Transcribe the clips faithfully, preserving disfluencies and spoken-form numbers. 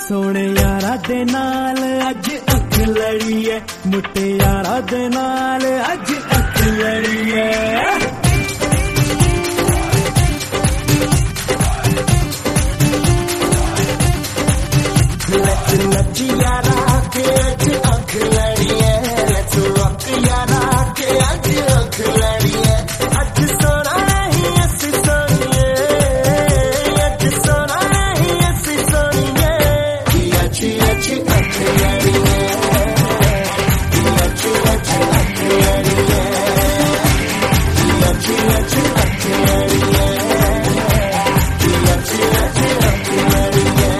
सोने यारा दे नाल अज अख लड़ी है, मुट्टे यारा दे नाल अज अख लड़ी है। Let's नच यारा के अज अख लड़ी है, Let's rock यारा के अज अख लड़ी है। अज सोना नहीं असी सोनिए, अज सोना नहीं असी सोनिए, अज अज अख लड़ी है, अज अज अख लड़ी है, अज अज अख लड़ी है, अज अज अख लड़ी है।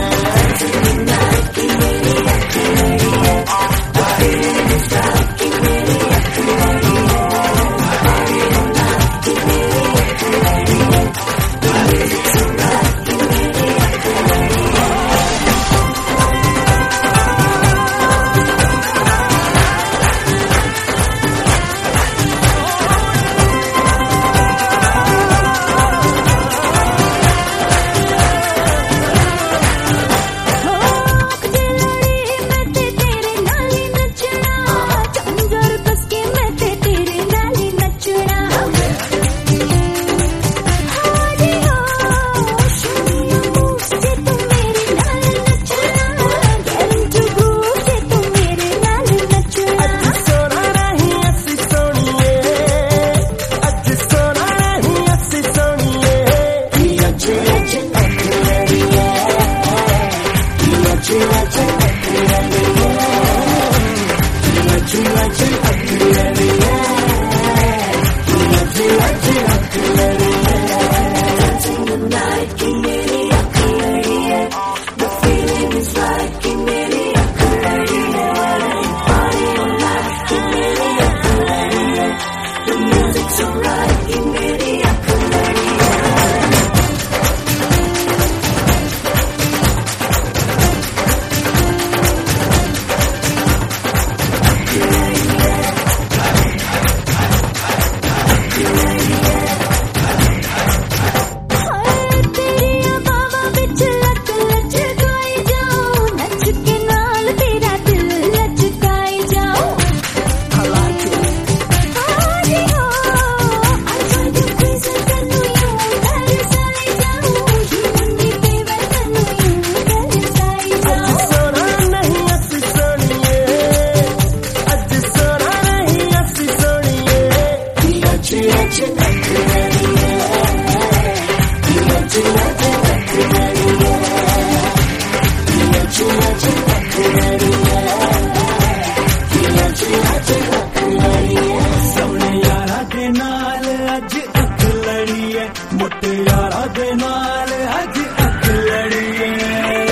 मुट्टे यारा दे नाल अज अख लड़ी है।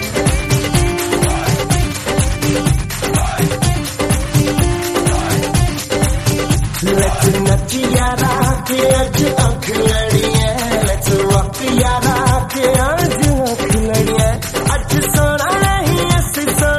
Let's नच यारा के अज अख लड़ी है, Let's rock यारा के अज अख लड़ी है। अज सोना नहीं असी सोना